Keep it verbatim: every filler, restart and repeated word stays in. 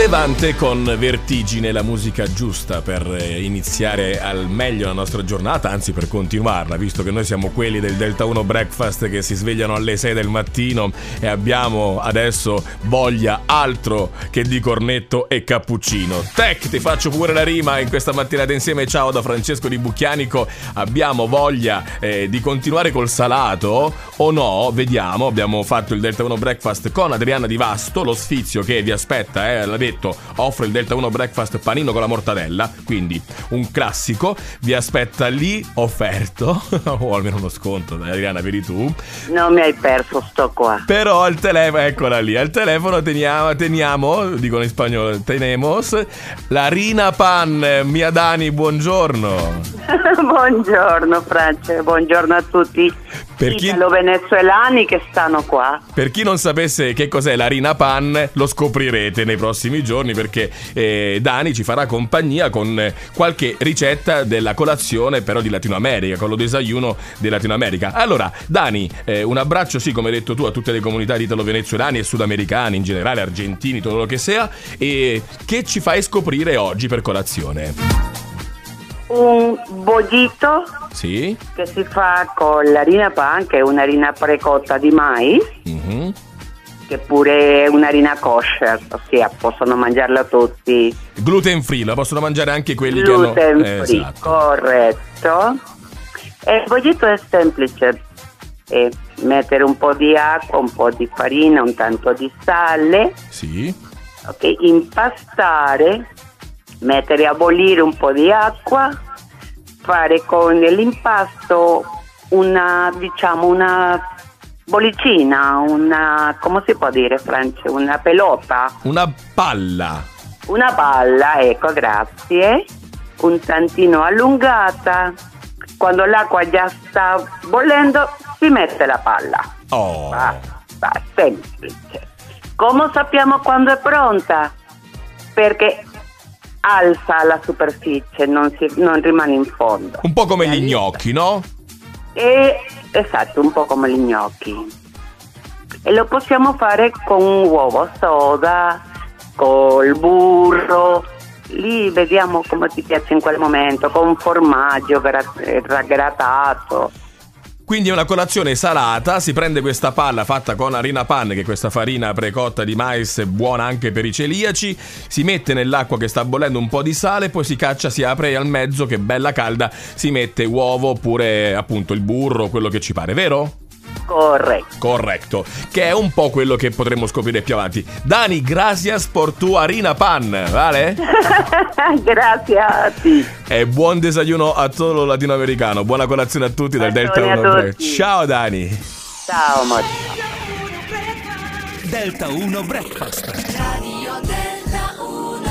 Levante con Vertigine, la musica giusta per iniziare al meglio la nostra giornata, anzi per continuarla, visto che noi siamo quelli del Delta uno Breakfast che si svegliano alle sei del mattino e abbiamo adesso voglia altro che di cornetto e cappuccino. Tech, ti faccio pure la rima in questa mattinata insieme. Ciao da Francesco di Bucchianico. Abbiamo voglia eh, di continuare col salato o no? Vediamo. Abbiamo fatto il Delta uno Breakfast con Adriana Di Vasto, lo sfizio che vi aspetta, eh, l'ha detto, offre il Delta uno Breakfast panino con la mortadella, quindi un classico, vi aspetta lì offerto o almeno uno sconto, dai Adriana, vedi tu. Non mi hai perso, sto qua. Però al telefono, eccola lì, al telefono teniamo, teniamo, dicono in spagnolo, tenemos la Rina Pan. Mia Dani, buongiorno. Buongiorno Francia, buongiorno a tutti per chi... italo-venezuelani che stanno qua. Per chi non sapesse che cos'è la Rina Pan, lo scoprirete nei prossimi giorni, perché eh, Dani ci farà compagnia con eh, qualche ricetta della colazione però di Latino America, con lo desayuno di Latino America. Allora Dani, eh, un abbraccio, sì, come hai detto tu, a tutte le comunità di italo-venezuelani e sudamericani in generale, argentini, tutto quello che sia. E che ci fai scoprire oggi per colazione? Un bollito, sì, che si fa con l'harina pan, che è un'harina precotta di mais, mm-hmm. che pure è un'harina kosher, ossia possono mangiarla tutti. Gluten free, la possono mangiare anche quelli Gluten che hanno... free, esatto. Corretto. E il bollito è semplice, è mettere un po' di acqua, un po' di farina, un tanto di sale, sì, ok, impastare, mettere a bollire un po' di acqua, fare con l'impasto una, diciamo, una bollicina, una, come si può dire, Francia, una pelota, una palla, una palla, ecco, grazie, un tantino allungata. Quando l'acqua già sta bollendo si mette la palla. oh, Basta, semplice. Come sappiamo quando è pronta? Perché alza la superficie, non, si, non rimane in fondo. un po' come E gli allora, gnocchi, no? E, esatto, un po' come gli gnocchi. E lo possiamo fare con un uovo soda, col burro, lì vediamo come ti piace in quel momento, con formaggio gra- raggratato. Quindi è una colazione salata, si prende questa palla fatta con harina pan, che è questa farina precotta di mais buona anche per i celiaci, si mette nell'acqua che sta bollendo un po' di sale, poi si caccia, si apre al mezzo che è bella calda, si mette uovo oppure appunto il burro, quello che ci pare, vero? Corretto. Corretto, che è un po' quello che potremo scoprire più avanti. Dani, gracias por tu harina pan, ¿vale? Grazie a te. E buon desayuno a tutto lo latinoamericano. Buona colazione a tutti dal Delta Buona uno. a tutti. Ciao Dani. Ciao amore. Delta uno Breakfast. Radio Delta uno.